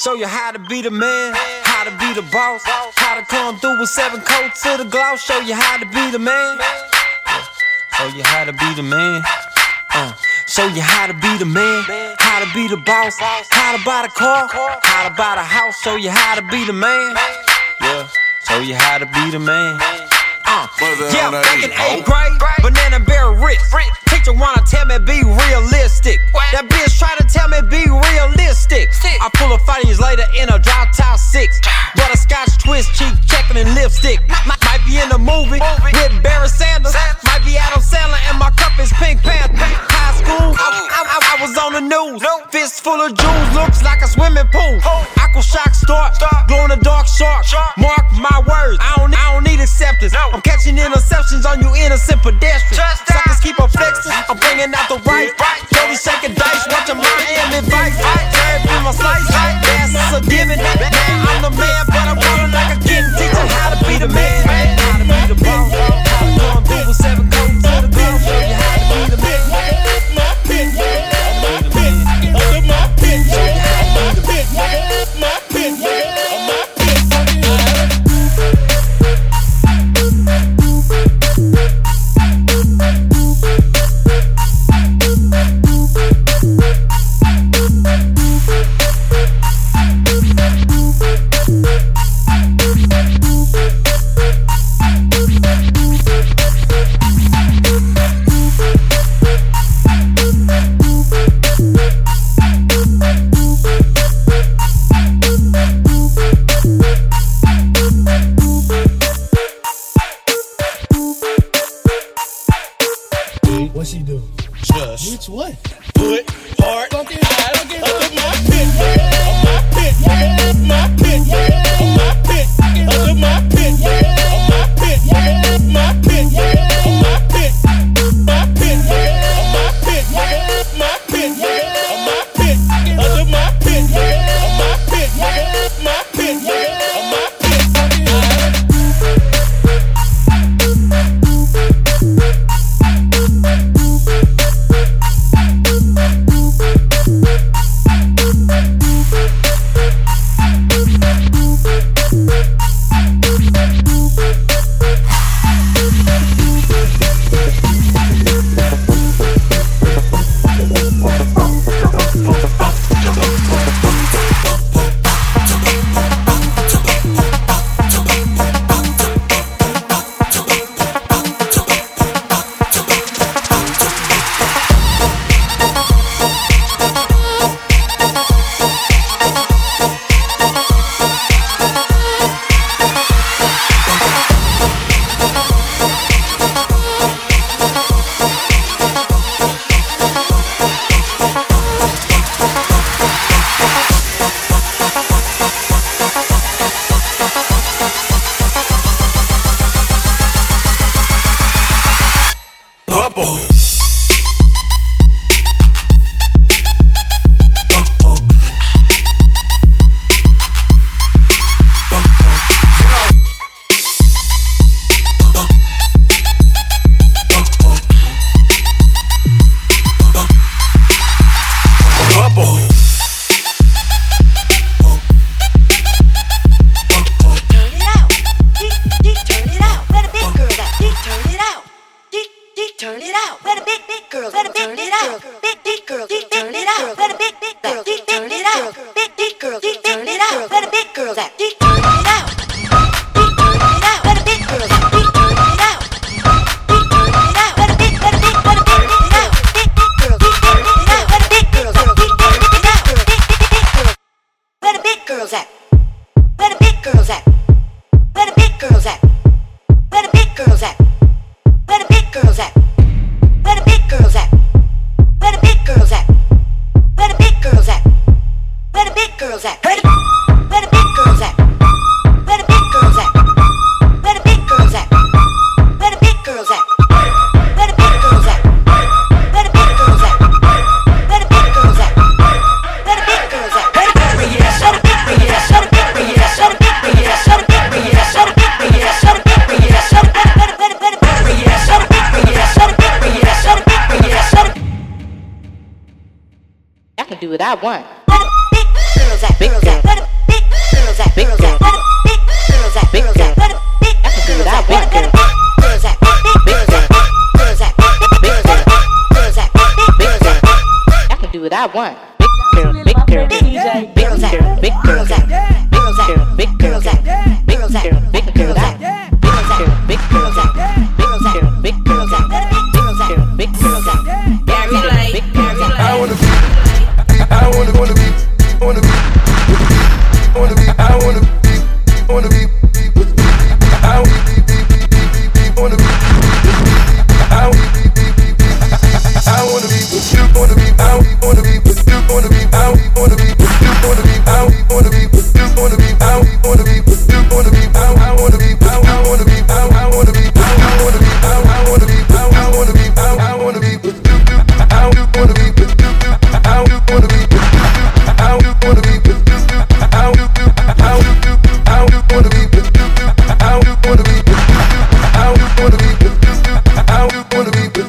Show you how to be the man, how to be the boss, how to come through with 7 coats to the gloss. Show you how to be the man. Show you how to be the man. Show you how to be the man, how to be the boss, how to buy the car, how to buy the house. Show you how to be the man. Yeah, show you how to be the man. Yeah, back in 8th grade, banana berry rich. Teacher wanna tell me be realistic. That bitch try to tell me be realistic. I pull a 5 years later in a drop top 6. Butterscotch twist, cheek checking and lipstick. Might be in a movie with Barry Sanders. Might be Adam Sandler and my cup is Pink Panther. High school, I was on the news. Fist full of jewels, looks like a swimming pool. Aqua shock start, glow in the dark shark. Mark my words, I don't need acceptance. I'm catching interceptions on you innocent pedestrians. Suckers keep on flexing, I'm bringing out the right. Dirty shaking dice, watching Miami Vice. Carry through my slice, gas is a given. Now I'm the man, but I'm running like a kid. Teaching how to be the man, how to be the boss, how to come through with 7 coats to the glow. Show you how to be the man. My pit, under my pit, show you how to be the man. My pit, my pit. What she do? Just Which what? put hard Fucking hard under my pit, on my pit, on my pit, on my pit, under my pit, on my pit, my pit, on my pit, my pit, on my pit, my pit, on my pit, under my pit, on my pit, my pit, on my pit. I can do what I want. Big girls What I want. Big girl, big girl, big girl, big girl, big girl, big girl, big girl, big girl, big girl, big girl, big girl, big girl, I wanna be, I wanna be, wanna be, wanna be, I wanna be, wanna be, I wanna be, wanna be, I wanna be with you, wanna be, I wanna be with you, wanna be, I wanna be with you, wanna be, I wanna be with you, wanna be, I wanna be with you, wanna be, I wanna be, I wanna be, I wanna be, I wanna be, I wanna be, I wanna be, I wanna be with you, I wanna be with you, I wanna be with you, I wanna be with you, I wanna be with you, I wanna be with you, I wanna be with you, I wanna be with you, I wanna be with you.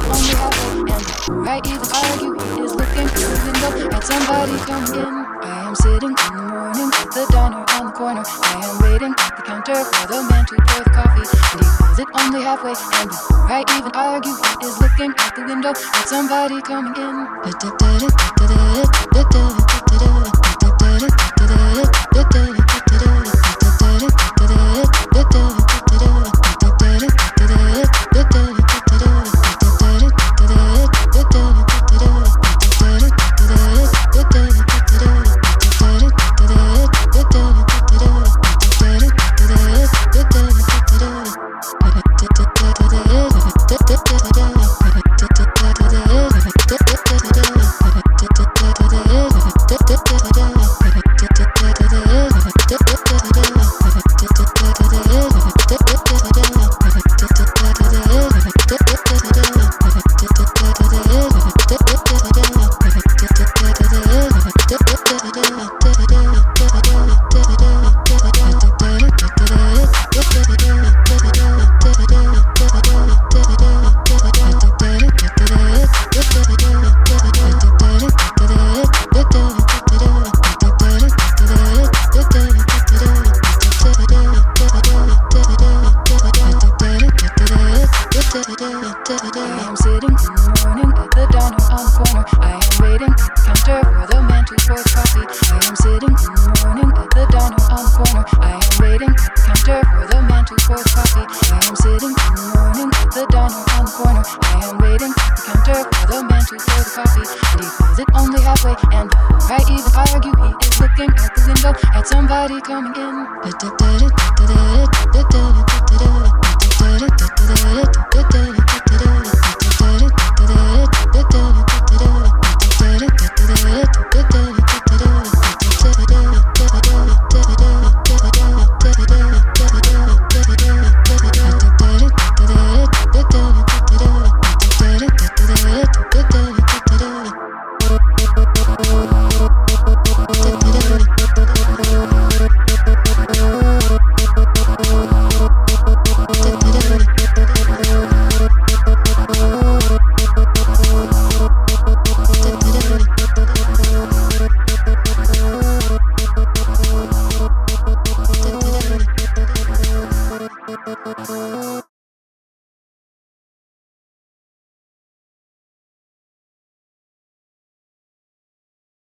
Right, even argue is looking through the window at somebody come in. I am am sitting in the morning at the diner on the corner. I am waiting at the counter for the man to pour the coffee, and he fills it only halfway. And before I even argue, he is looking out the window at somebody coming in. Somebody coming in.